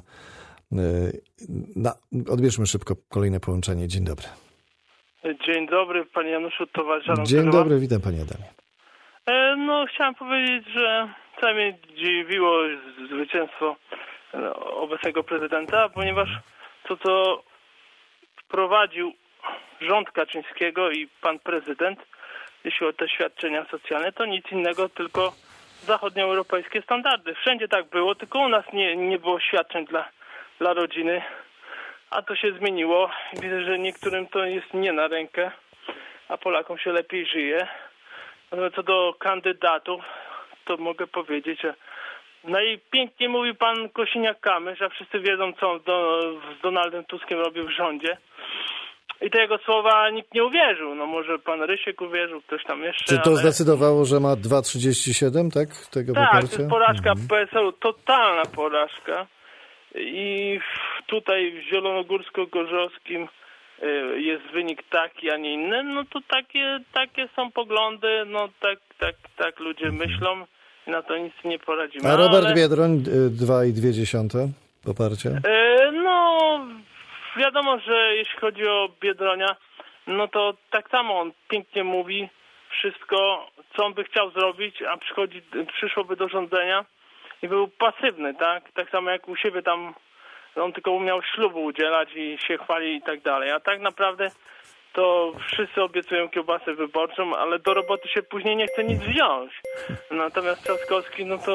Odbierzmy szybko kolejne połączenie. Dzień dobry. Dzień dobry, panie Januszu, towarzysz Adam Dzień Kierowa. dobry, witam panie Adamie. No, chciałem powiedzieć, że wcale mnie dziwiło zwycięstwo obecnego prezydenta, ponieważ to, co wprowadził rząd Kaczyńskiego i pan prezydent, jeśli chodzi o te świadczenia socjalne, to nic innego, tylko zachodnioeuropejskie standardy. Wszędzie tak było, tylko u nas nie było świadczeń dla rodziny, a to się zmieniło. Widzę, że niektórym to jest nie na rękę, a Polakom się lepiej żyje. Co do kandydatów, to mogę powiedzieć, że najpiękniej mówił pan Kosiniak-Kamysz, a wszyscy wiedzą, co on z Donaldem Tuskiem robił w rządzie. I te jego słowa nikt nie uwierzył. No może pan Rysiek uwierzył, ktoś tam jeszcze. Czy to zdecydowało, że ma 2,37, tak? Tego tak, poparcia? to jest porażka PSL-u, totalna porażka. I tutaj w Zielonogórsko-Gorzowskim jest wynik taki, a nie inny. No to takie są poglądy, no tak ludzie myślą. Na to nic nie poradzimy. A Robert Biedroń 2,2 poparcia? No wiadomo, że jeśli chodzi o Biedronia, no to tak samo on pięknie mówi wszystko, co on by chciał zrobić, a przyszłoby do rządzenia i był pasywny, tak? Tak samo jak u siebie tam, on tylko umiał ślubu udzielać i się chwali i tak dalej. A tak naprawdę to wszyscy obiecują kiełbasę wyborczą, ale do roboty się później nie chce nic wziąć. Natomiast Trzaskowski, no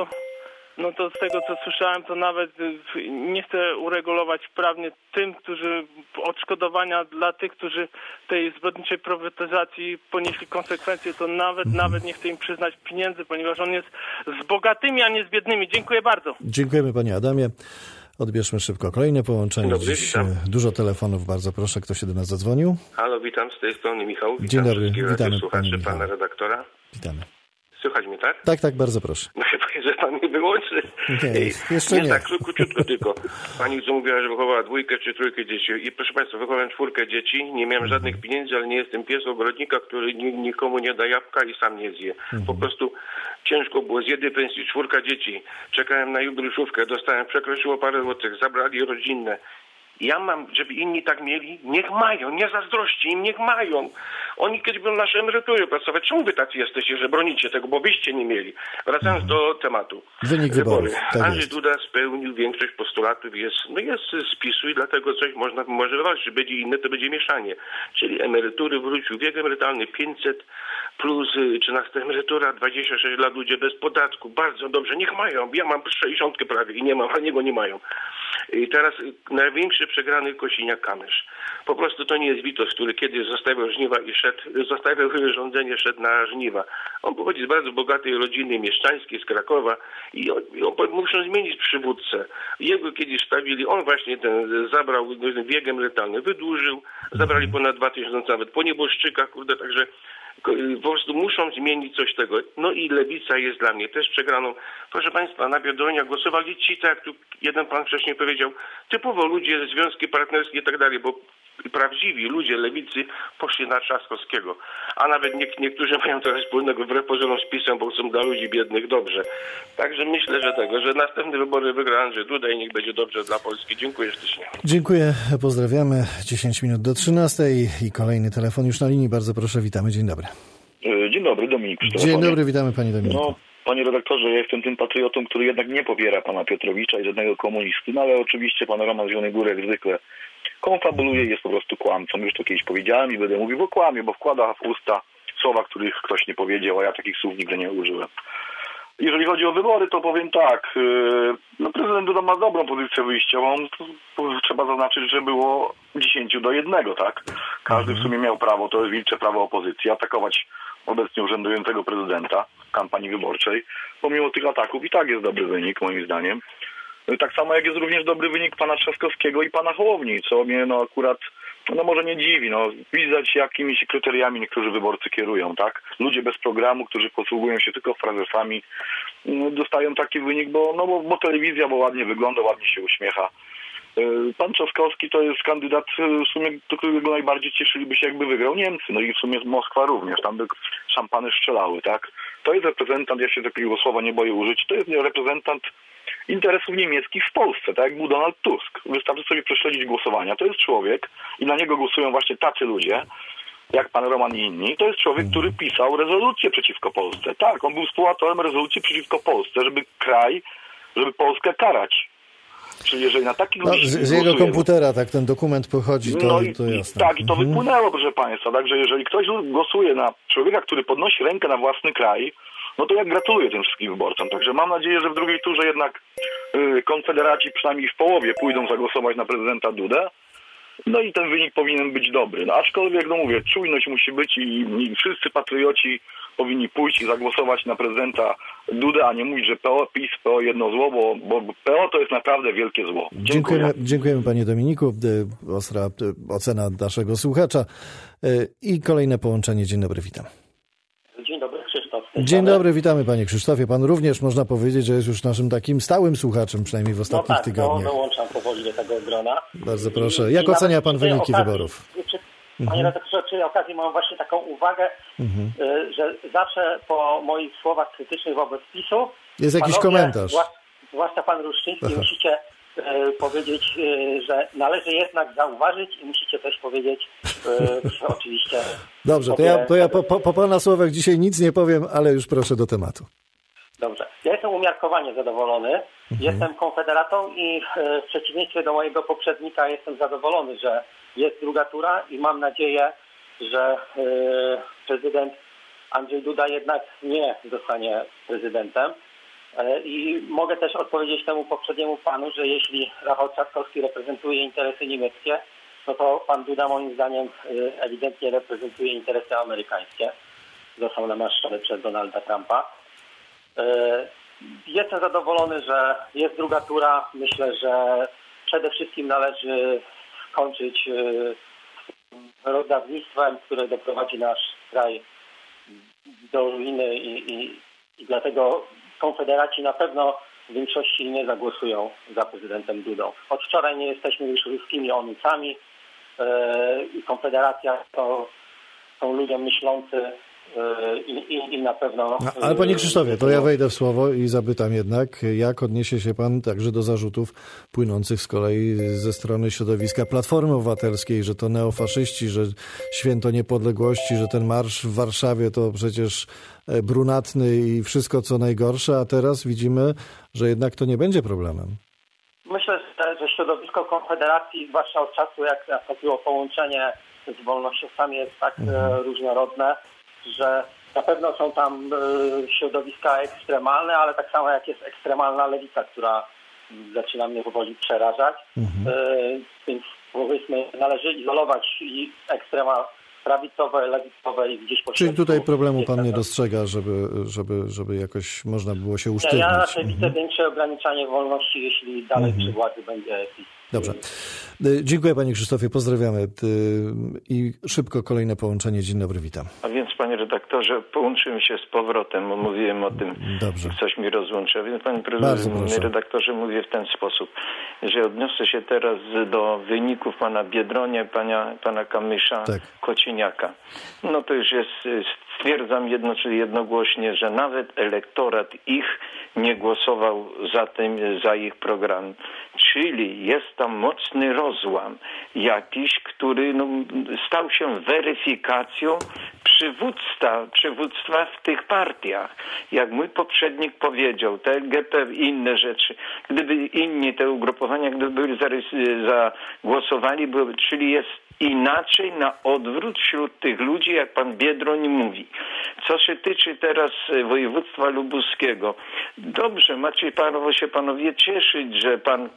to z tego, co słyszałem, to nawet nie chce uregulować prawnie tym, którzy odszkodowania dla tych, którzy tej zbrodniczej prywatyzacji ponieśli konsekwencje, to nawet nie chce im przyznać pieniędzy, ponieważ on jest z bogatymi, a nie z biednymi. Dziękuję bardzo. Dziękujemy panie Adamie. Odbierzmy szybko kolejne połączenie. Dobry, witam. Dużo telefonów, bardzo proszę, kto się do nas zadzwonił. Halo, witam, z tej strony Michał. Witam. Dzień dobry, wszystkich witamy słuchaczy, panie pana redaktora. Witamy. Słychać mnie, tak? Tak, bardzo proszę. No chyba, że pan mnie wyłączy. Jeszcze nie. Tak, króciutko tylko. Pani co mówiła, że wychowała 2 czy 3 dzieci. I proszę państwa, wychowałem 4 dzieci, nie miałem żadnych pieniędzy, ale nie jestem pies ogrodnika, który nikomu nie da jabłka i sam nie zje. Po prostu ciężko było z jednej pensji 4 dzieci. Czekałem na jubileuszówkę, dostałem, przekroczyło parę złotych, zabrali rodzinne. Ja mam, żeby inni tak mieli, niech mają, nie zazdrości im, niech mają. Oni kiedyś będą nasze emerytury pracować. Czemu wy tacy jesteście, że bronicie tego, bo byście nie mieli? Wracając do tematu. Wynik wyborów. Tak Andrzej jest. Duda spełnił większość postulatów, jest z PiS-u i dlatego coś może wywalczyć. Czy będzie inne, to będzie mieszanie. Czyli emerytury wrócił, wiek emerytalny 500 plus 13 emerytura, 26 lat, ludzie bez podatku. Bardzo dobrze, niech mają. Ja mam 60 prawie i nie mam, a niego nie mają. I teraz największy przegrany Kosiniak-Kamysz. Po prostu to nie jest Witos, który kiedyś zostawiał żniwa i zostawiał rządzenie, szedł na żniwa. On pochodzi z bardzo bogatej rodziny mieszczańskiej, z Krakowa i on muszą zmienić przywódcę. Jego kiedyś stawili, on właśnie zabrał wiek emerytalny, wydłużył, zabrali ponad 2000 nawet po nieboszczykach, także po prostu muszą zmienić coś tego. No i Lewica jest dla mnie też przegraną. Proszę państwa, na Biedronia głosowali ci, tak jak tu jeden pan wcześniej powiedział, typowo ludzie, związki partnerskie i tak dalej, bo prawdziwi ludzie lewicy poszli na Trzaskowskiego. A nawet niektórzy mają trochę wspólnego wbrew pozorom z PiS-em, bo są dla ludzi biednych dobrze. Także myślę, że następne wybory wygra Andrzej Duda i niech będzie dobrze dla Polski. Dziękuję ślicznie. Dziękuję, pozdrawiamy. 10 minut do 13 i kolejny telefon już na linii. Bardzo proszę, witamy. Dzień dobry. Dzień dobry, Dominik. Dzień dobry, witamy panie Dominiku. No, panie redaktorze, ja jestem tym patriotą, który jednak nie popiera pana Piotrowicza i żadnego komunisty, no ale oczywiście pan Roman Zielony-Górek jak zwykle konfabuluje i jest po prostu kłamcą. Już to kiedyś powiedziałem i będę mówił, bo kłamie, bo wkłada w usta słowa, których ktoś nie powiedział, a ja takich słów nigdy nie użyłem. Jeżeli chodzi o wybory, to powiem tak, no prezydent Duda ma dobrą pozycję wyjściową, trzeba zaznaczyć, że było 10-1, tak? Każdy w sumie miał prawo, to jest wilcze prawo opozycji, atakować obecnie urzędującego prezydenta w kampanii wyborczej. Pomimo tych ataków i tak jest dobry wynik, moim zdaniem. Tak samo jak jest również dobry wynik pana Trzaskowskiego i pana Hołowni, co mnie no akurat może nie dziwi. No, widać jakimiś kryteriami niektórzy wyborcy kierują, tak? Ludzie bez programu, którzy posługują się tylko frazesami, dostają taki wynik, bo telewizja, bo ładnie wygląda, ładnie się uśmiecha. Pan Trzaskowski to jest kandydat w sumie, do którego najbardziej cieszyliby się, jakby wygrał Niemcy. No i w sumie Moskwa również, tam by szampany strzelały, tak? To jest reprezentant, ja się takiego słowa nie boję użyć, to jest reprezentant interesów niemieckich w Polsce, tak jak był Donald Tusk. Wystarczy sobie prześledzić głosowania. To jest człowiek i na niego głosują właśnie tacy ludzie, jak pan Roman i inni. To jest człowiek, który pisał rezolucję przeciwko Polsce. Tak, on był współautorem rezolucji przeciwko Polsce, żeby Polskę karać. Czyli jeżeli na takich ludzi z jego komputera tak ten dokument pochodzi, to jasne. Tak, i to wypłynęło, proszę państwa. Także jeżeli ktoś głosuje na człowieka, który podnosi rękę na własny kraj, no to ja gratuluję tym wszystkim wyborcom. Także mam nadzieję, że w drugiej turze jednak konfederaci przynajmniej w połowie pójdą zagłosować na prezydenta Dudę. No i ten wynik powinien być dobry. No aczkolwiek, mówię, czujność musi być i wszyscy patrioci powinni pójść i zagłosować na prezydenta Dudę, a nie mówić, że PO, PiS, PO jedno zło, bo PO to jest naprawdę wielkie zło. Dziękujemy panie Dominiku. Ostra ocena naszego słuchacza. I kolejne połączenie. Dzień dobry, witam. Dzień dobry, Krzysztof. Dzień dobry, witamy panie Krzysztofie. Pan również można powiedzieć, że jest już naszym takim stałym słuchaczem, przynajmniej w ostatnich tygodniach. Dołączam powoli do tego grona. Bardzo proszę. Jak ocenia pan wyniki wyborów? Panie redaktorze, przy okazji mam właśnie taką uwagę, że zawsze po moich słowach krytycznych wobec PiS-u jest jakiś komentarz. Zwłaszcza pan Ruszczyński, musicie powiedzieć, że należy jednak zauważyć i musicie też powiedzieć oczywiście... Dobrze, to ja po pana słowach dzisiaj nic nie powiem, ale już proszę do tematu. Dobrze. Ja jestem umiarkowanie zadowolony. Jestem konfederatą i w przeciwieństwie do mojego poprzednika jestem zadowolony, że jest druga tura i mam nadzieję, że prezydent Andrzej Duda jednak nie zostanie prezydentem. I mogę też odpowiedzieć temu poprzedniemu panu, że jeśli Rafał Trzaskowski reprezentuje interesy niemieckie, no to pan Duda moim zdaniem ewidentnie reprezentuje interesy amerykańskie. Został namaszczony przez Donalda Trumpa. Jestem zadowolony, że jest druga tura. Myślę, że przede wszystkim należy skończyć rozdawnictwem, które doprowadzi nasz kraj do ruiny i dlatego konfederaci na pewno w większości nie zagłosują za prezydentem Dudą. Od wczoraj nie jesteśmy już ruskimi onucami i konfederacja to są ludzie myślący i na pewno... Ale panie Krzysztofie, to ja wejdę w słowo i zapytam jednak, jak odniesie się pan także do zarzutów płynących z kolei ze strony środowiska Platformy Obywatelskiej, że to neofaszyści, że święto niepodległości, że ten marsz w Warszawie to przecież brunatny i wszystko co najgorsze, a teraz widzimy, że jednak to nie będzie problemem. Myślę, że środowisko Konfederacji, zwłaszcza od czasu jak nastąpiło połączenie z wolnościowcami, jest tak różnorodne, że na pewno są tam środowiska ekstremalne, ale tak samo jak jest ekstremalna lewica, która zaczyna mnie powoli przerażać. Więc powiedzmy, należy izolować i ekstrema prawicowe, lewicowe i gdzieś pośrodku. Czyli tutaj problemu pan nie dostrzega, żeby jakoś można było się usztywnić. Ja raczej widzę większe ograniczanie wolności, jeśli dalej przy władzy będzie PiS. Dobrze. Dziękuję panie Krzysztofie, pozdrawiamy i szybko kolejne połączenie. Dzień dobry, witam. A więc panie redaktorze, połączymy się z powrotem, bo mówiłem o tym, Dobrze. coś mi rozłącza. Więc panie redaktorze, mówię w ten sposób, że odniosę się teraz do wyników pana Biedronia, pana Kamysza, Kociniaka. No to już jest, stwierdzam jednogłośnie, że nawet elektorat ich nie głosował za ich program. Czyli jest tam mocny rozłam jakiś, który stał się weryfikacją przywództwa w tych partiach. Jak mój poprzednik powiedział, te LGP i inne rzeczy, gdyby inni te ugrupowania, gdyby byli zagłosowali, czyli jest inaczej na odwrót wśród tych ludzi, jak pan Biedroń mówi. Co się tyczy teraz województwa lubuskiego, dobrze, macie się panowie cieszyć, że pan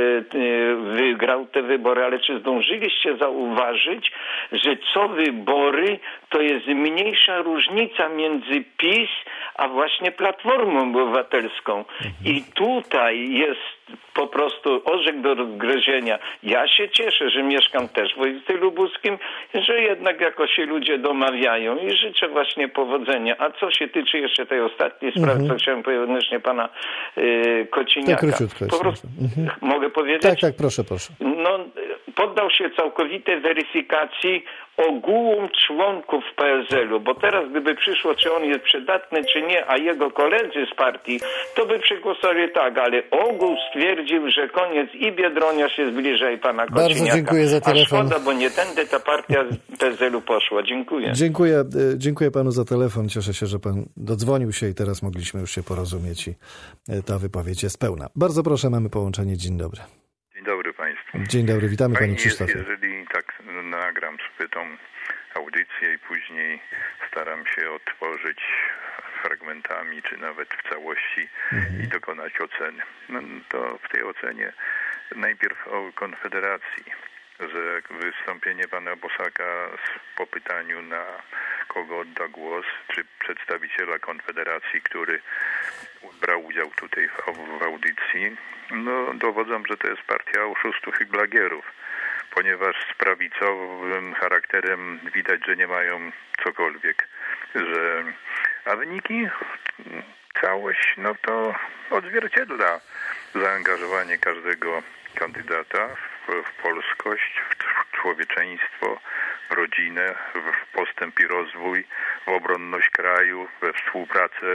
wygrał te wybory, ale czy zdążyliście zauważyć, że co wybory to jest mniejsza różnica między PiS a właśnie Platformą Obywatelską. I tutaj jest po prostu orzech do rozgryzienia. Ja się cieszę, że mieszkam też w województwie lubuskim, że jednak jakoś się ludzie domawiają i życzę właśnie powodzenia. A co się tyczy jeszcze tej ostatniej sprawy, co chciałem powiedzieć odnośnie pana Kociniaka. Po prostu mogę powiedzieć? Tak, proszę. Poddał się całkowitej weryfikacji ogółom członków PSL-u, bo teraz gdyby przyszło, czy on jest przydatny, czy nie, a jego koledzy z partii, to by przegłosowali tak, ale ogół stwierdził, że koniec i Biedronia się zbliża i pana Kociniaka. Bardzo dziękuję za telefon. A szkoda, bo nie tędy ta partia z PSL-u poszła. Dziękuję. Dziękuję panu za telefon. Cieszę się, że pan dodzwonił się i teraz mogliśmy już się porozumieć i ta wypowiedź jest pełna. Bardzo proszę, mamy połączenie. Dzień dobry. Dzień dobry państwu. Dzień dobry, witamy panie Krzysztofie. Jeżeli tak nagram sobie tą audycję i później staram się odtworzyć fragmentami, czy nawet w całości i dokonać oceny. To w tej ocenie najpierw o Konfederacji, że wystąpienie pana Bosaka po pytaniu na kogo odda głos, czy przedstawiciela Konfederacji, który brał udział tutaj w audycji, dowodzą, że to jest partia oszustów i blagierów, ponieważ z prawicowym charakterem widać, że nie mają cokolwiek, a wyniki, całość, to odzwierciedla zaangażowanie każdego kandydata w polskość, w człowieczeństwo, w rodzinę, w postęp i rozwój, w obronność kraju, we współpracę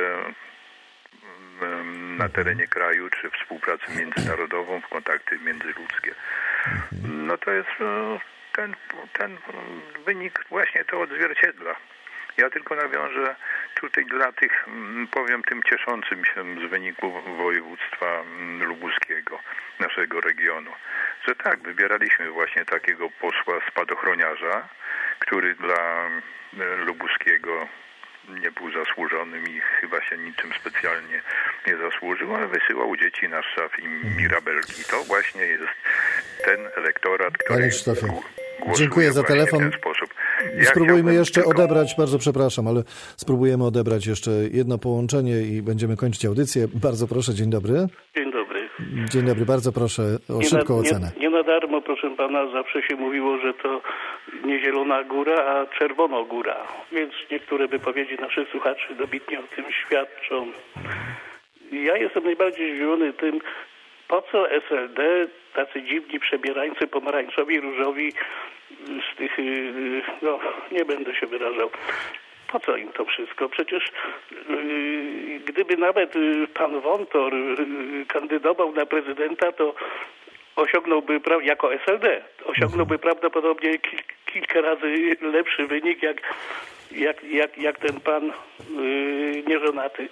na terenie kraju, czy współpracę międzynarodową, w kontakty międzyludzkie. To jest ten wynik właśnie to odzwierciedla. Ja tylko nawiążę tutaj dla tych, powiem tym cieszącym się z wyniku województwa lubuskiego, naszego regionu, że tak, wybieraliśmy właśnie takiego posła spadochroniarza, który dla lubuskiego nie był zasłużonym i chyba się niczym specjalnie nie zasłużył, ale wysyłał dzieci na szaf i mirabelki. To właśnie jest ten elektorat, który Panie Krzysztofie, dziękuję za telefon. W ten sposób. Spróbujmy jeszcze odebrać, bardzo przepraszam, ale spróbujemy odebrać jeszcze jedno połączenie i będziemy kończyć audycję. Bardzo proszę, dzień dobry. Dzień dobry. Dzień dobry, bardzo proszę o szybką ocenę. Nie na darmo, proszę pana, zawsze się mówiło, że to nie Zielona Góra, a Czerwonogóra. Więc niektóre wypowiedzi naszych słuchaczy dobitnie o tym świadczą. Ja jestem najbardziej zdziwiony tym, po co SLD, tacy dziwni przebierańcy pomarańczowi, różowi, z tych, nie będę się wyrażał. Po co im to wszystko? Przecież gdyby nawet pan Wątor kandydował na prezydenta, to osiągnąłby, jako SLD, osiągnąłby prawdopodobnie kilka razy lepszy wynik, jak ten pan nieżonaty.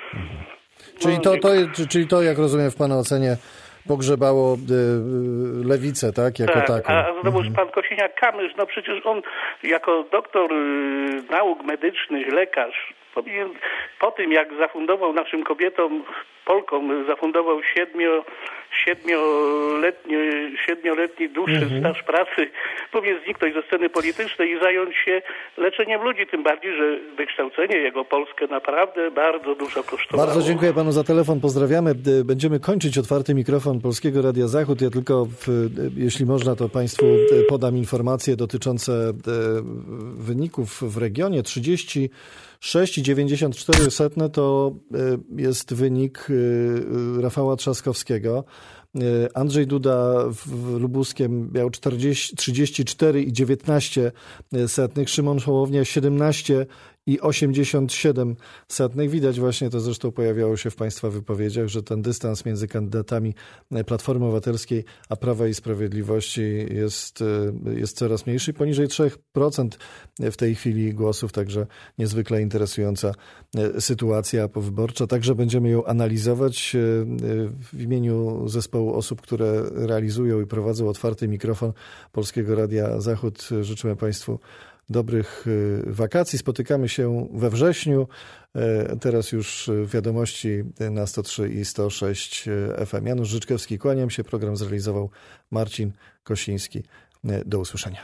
Czyli to, jak rozumiem w pana ocenie, pogrzebało lewicę, tak? Jako taką. A znowuż pan Kosiniak-Kamysz, przecież on jako doktor nauk medycznych, lekarz, powinien po tym, jak zafundował naszym kobietom Polkom zafundował 7-letni dłuższy staż pracy, powinien zniknąć ze sceny politycznej i zająć się leczeniem ludzi, tym bardziej, że wykształcenie jego Polskę naprawdę bardzo dużo kosztowało. Bardzo dziękuję panu za telefon, pozdrawiamy. Będziemy kończyć otwarty mikrofon Polskiego Radia Zachód. Ja tylko, jeśli można, to państwu podam informacje dotyczące wyników w regionie. 36,94 to jest wynik Rafała Trzaskowskiego. Andrzej Duda w Lubuskiem miał 34,19, Szymon Hołownia 17,87. Widać właśnie, to zresztą pojawiało się w państwa wypowiedziach, że ten dystans między kandydatami Platformy Obywatelskiej a Prawa i Sprawiedliwości jest coraz mniejszy. Poniżej 3% w tej chwili głosów, także niezwykle interesująca sytuacja powyborcza. Także będziemy ją analizować w imieniu zespołu osób, które realizują i prowadzą otwarty mikrofon Polskiego Radia Zachód. Życzymy państwu dobrych wakacji. Spotykamy się we wrześniu. Teraz już wiadomości na 103 i 106 FM. Janusz Życzkowski, kłaniam się. Program zrealizował Marcin Kosiński. Do usłyszenia.